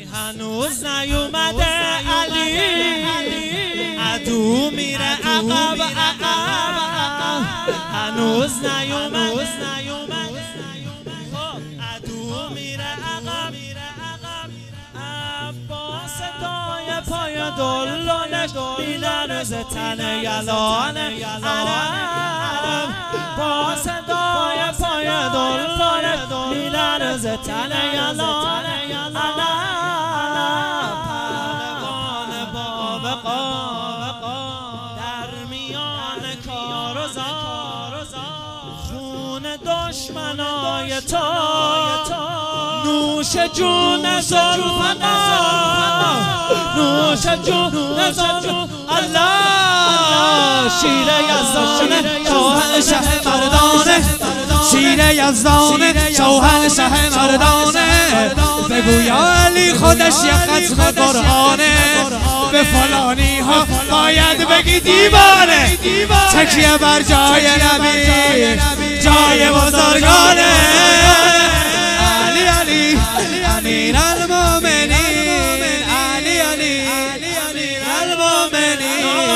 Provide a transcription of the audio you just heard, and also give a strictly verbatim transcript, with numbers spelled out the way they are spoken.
هنوز نیومده علی، عدو میره عقب عقب، هنوز نیومده عدو میره عقب. با صدای پای دلانش میلرزه تن یلان عرب، با صدای پای دلانش میلرزه تن یلان عرب. پهلوان بابقا در میان کار و زار، خون دشمنای تو نوش جون ذوالفقار، نوش جون ذوالفقار. الله شیر یزدانه شاهنشه مردانه، شیر یزدانه شاهنشه مردانه. بگو یا علی خودش یه ختم قرآنه، به فلانی ها باید بگی دیوانه. تکیه بر جای نبی جای بزرگانه،